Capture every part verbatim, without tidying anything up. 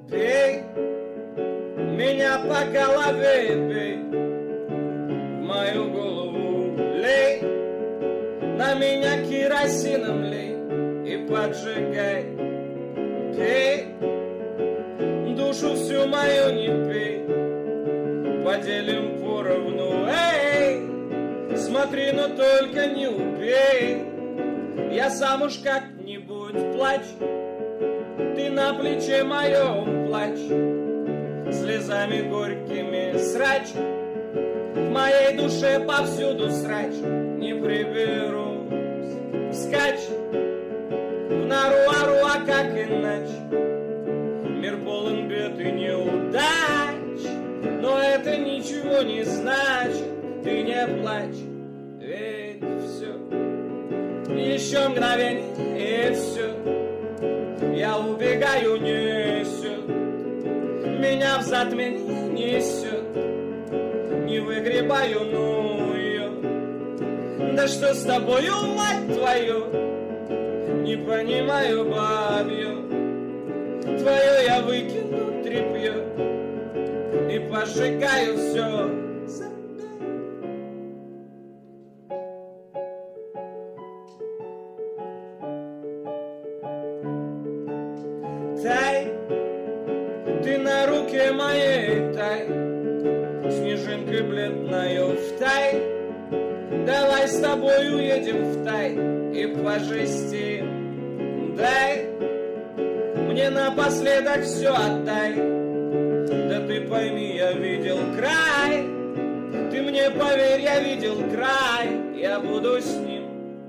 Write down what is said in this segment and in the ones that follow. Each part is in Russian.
Пей, меня по голове бей, в мою голову лей, на меня керосином лей и поджигай. Пей, душу всю мою не пей, поделим поровну. Эй, смотри, но только не убей. Я сам уж как-нибудь плачь, ты на плече моем плачь, слезами горькими срач, в моей душе повсюду срач. Не приберусь вскачь в нору ору, а как иначе? Мир полон бед и неудач, но это ничего не значит. Ты не плачь, ведь все еще мгновение, и все. Я убегаю, несет меня в затмение, несет. Не выгребаю, ну ее. Да что с тобою, мать твою? Не понимаю, бабью. Твое я выкину тряпье и пожигаю все. Тай, ты на руке моей тай, снежинкой бледною втай. Давай с тобой уедем в тай и пожестим. Дай мне напоследок все отдай. Да ты пойми, я видел край. Ты мне поверь, я видел край. Я буду с ним.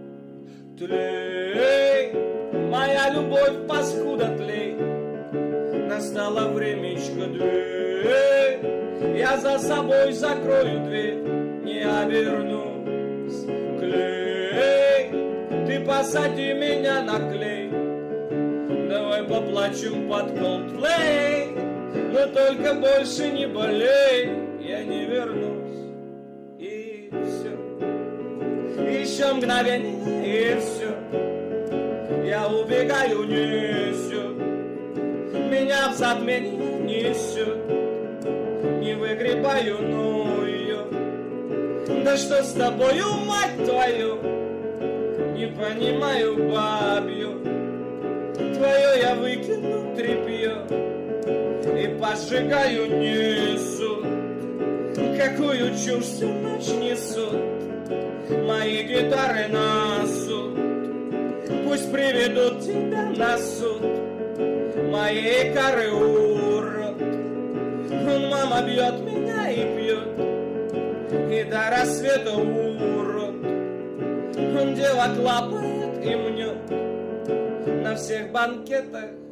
Тлей, моя любовь, паскуда, тлей. Настало времечко, дверь. Я за собой закрою дверь, не обернусь. Клей, ты посади меня на клей. Давай поплачем под Coldplay, но только больше не болей. Я не вернусь, и все. Еще мгновение, и все. Я убегаю, несет меня в затмение, несет. Не выгребаю, ну ее. Да что с тобою, мать твою? Не понимаю, бабью. Твое я выкину тряпье и пожигаю, несут. Какую чушь всю ночь несут мои гитары на суд. Пусть приведут тебя на суд моей коры, урод. Мама бьет меня и пьет, и до рассвета, урод. Он девок лапает и мнет на всех банкетах.